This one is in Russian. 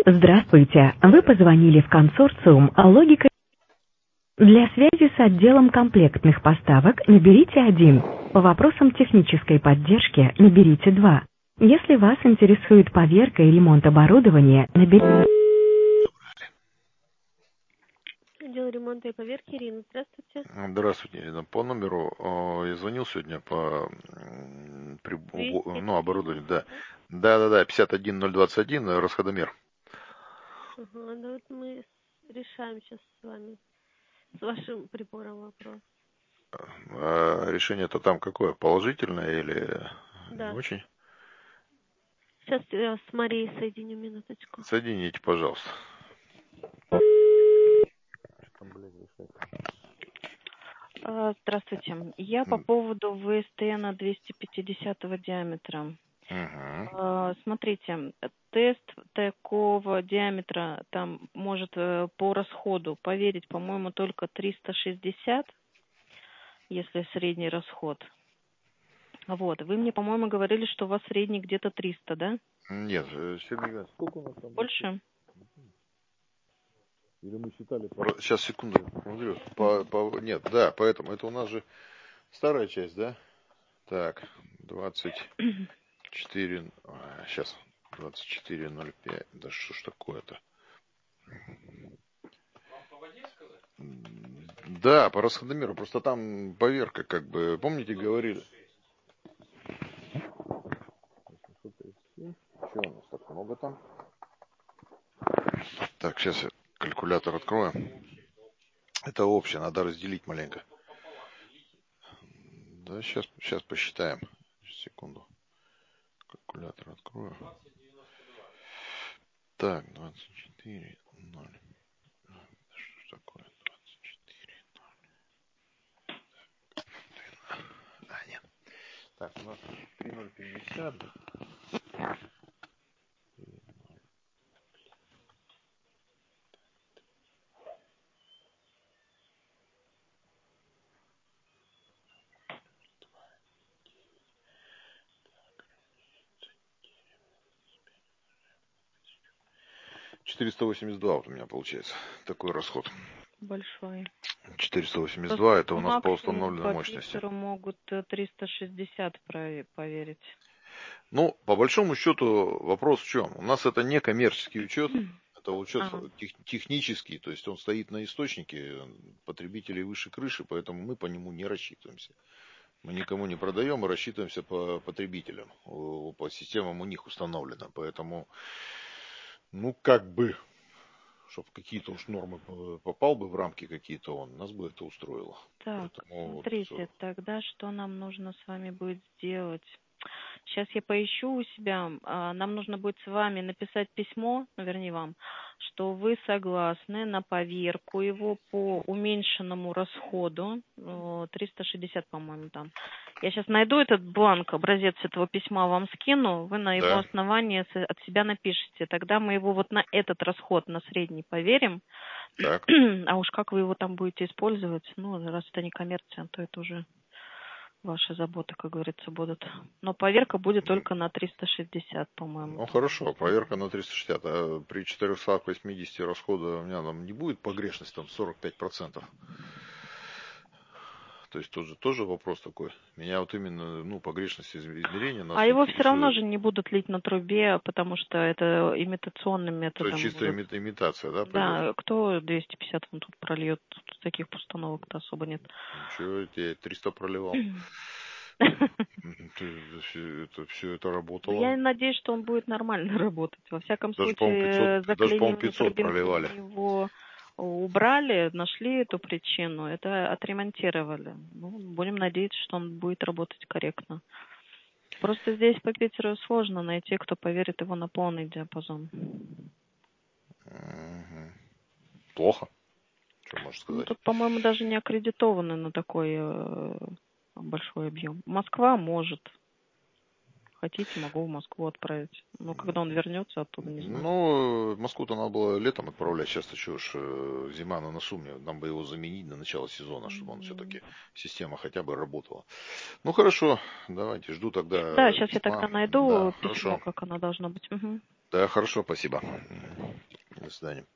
Здравствуйте. Вы позвонили в консорциум «Логика». Для связи с отделом комплектных поставок наберите 1. По вопросам технической поддержки наберите 2. Если вас интересует поверка и ремонт оборудования, наберите... Отдел ремонта и поверки, Ирина, здравствуйте. Здравствуйте, Ирина. По номеру я звонил сегодня по оборудованию, да. Да, 51021, расходомер. Ага, да вот мы решаем сейчас с вами, с вашим прибором вопрос. Решение-то там какое? Положительное или Да. не очень? Сейчас я с Марией соединю, минуточку. Соедините, пожалуйста. Здравствуйте. Я по поводу ВСТН 250 диаметра. Смотрите, тест такого диаметра там может по расходу поверить, по-моему, только 360, если средний расход. Вот. Вы мне, по-моему, говорили, что у вас средний где-то 300, да? Нет, Сергей, сколько у нас там? Больше? Или мы считали... Сейчас, секунду. Нет, да, поэтому это у нас же старая часть, да? Так, 24... Сейчас, 24.05. Да что ж такое-то? Да, по расходомеру. Просто там поверка, как бы, помните, говорили? Что у нас так много там? Так, сейчас я калькулятор открою. Это общее, надо разделить маленько. Да, сейчас посчитаем. Секунду. Калькулятор открою. Так, 24, 0. Что ж такое? 24, 0. Нет. Так, у нас 3050. 482 вот у меня получается такой расход. Большой. 482 это у нас по установленной по мощности. Твиттеру могут 360 поверить. Ну, по большому счету, вопрос в чем? У нас это не коммерческий учет, это учет технический, то есть он стоит на источнике потребителей выше крыши, поэтому мы по нему не рассчитываемся. Мы никому не продаем, мы рассчитываемся по потребителям, по системам у них установлено, поэтому, ну, как бы, чтобы какие-то уж нормы попал бы в рамки какие-то он, нас бы это устроило. Так, Поэтому смотрите, вот, тогда что нам нужно с вами будет сделать? Сейчас я поищу у себя. Нам нужно будет с вами написать письмо, ну, вернее вам, что вы согласны на поверку его по уменьшенному расходу, 360, по-моему, там. Я сейчас найду этот бланк, образец этого письма вам скину, вы на его основании от себя напишите. Тогда мы его вот на этот расход, на средний поверим. Так. А уж как вы его там будете использовать, ну, раз это не коммерция, то это уже ваши заботы, как говорится, будут. Но поверка будет только на 360, по-моему. Ну хорошо, проверка на 360, а при 480 расхода у меня там не будет погрешность там 45%. То есть тоже вопрос такой. Меня вот именно, ну, погрешность измерения нас его интересует. все равно же не будут лить на трубе, потому что это имитационным методом. То есть чистая имитация, да, пойдет? Да, кто 250 вон тут прольет? Тут таких установок-то особо нет. Ничего, я 300 проливал. Все это работало. Я надеюсь, что он будет нормально работать. Во всяком Даже, случае, по-моему, 500 заклинивание проливали. его убрали, нашли эту причину, это отремонтировали. Ну, будем надеяться, что он будет работать корректно. Просто здесь по Питеру сложно найти, кто поверит его на полный диапазон. Плохо? Что можешь сказать? Ну, тут, по-моему, даже не аккредитованы на такой большой объем. Москва может. Хотите, могу в Москву отправить. Но когда он вернется оттуда, не знаю. Ну, в Москву-то надо было летом отправлять. Сейчас еще ж зима на носу. Нам бы его заменить на начало сезона, чтобы он все-таки, система хотя бы работала. Ну, хорошо. Давайте, жду тогда Да, сейчас письма. я тогда найду письмо, хорошо. как оно должно быть. Да, хорошо, спасибо. свидания.